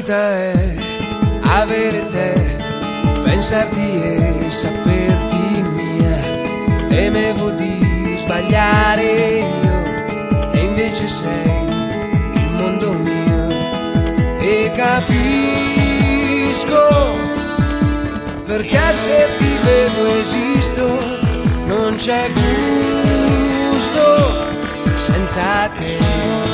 vita è avere te, pensarti e saperti mia. Temevo di sbagliare io e invece sei il mondo mio. E capisco perché se ti vedo esisto, non c'è gusto senza te.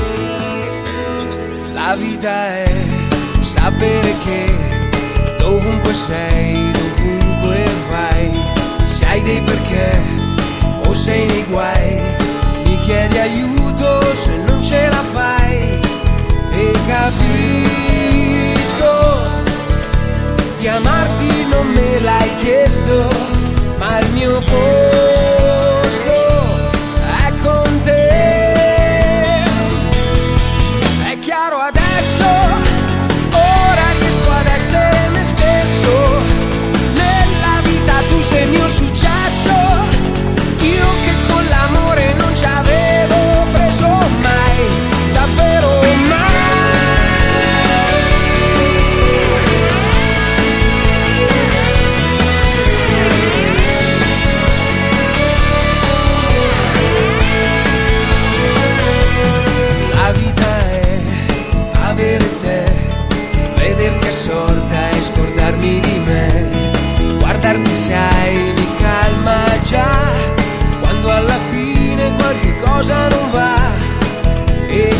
La vita è sapere che dovunque sei, dovunque vai, se hai dei perché o sei nei guai, mi chiedi aiuto se non ce la fai. E capisco di amarti non me l'hai chiesto, ma il mio posto è con te. È chiaro adesso, ora riesco ad essere me stesso. Nella vita tu sei il mio successo, io che con l'amore non ci avevo preso mai, davvero mai. La vita è avere te, vederti assorta e scordarmi di me. Guardarti sai mi calma già, quando alla fine qualche cosa non va. E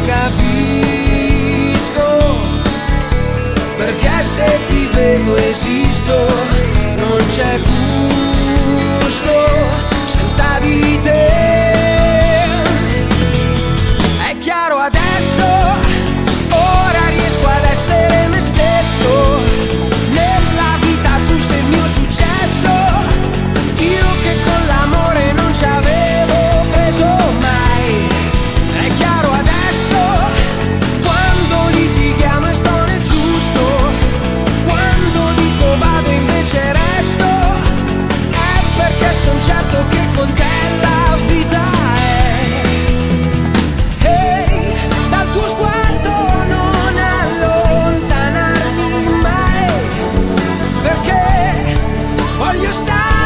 capisco perché se ti vedo esisto, non c'è gusto senza di te. È chiaro adesso, ora riesco ad essere me stesso. Nella vita tu sei il mio successo, io che con l'amore non ci avevo preso mai. È chiaro adesso, quando litighiamo e sto nel giusto, quando dico vado invece resto, è perché son certo che con te la vita è. Ehi, dal tuo sguardo non allontanarmi mai, perché voglio stare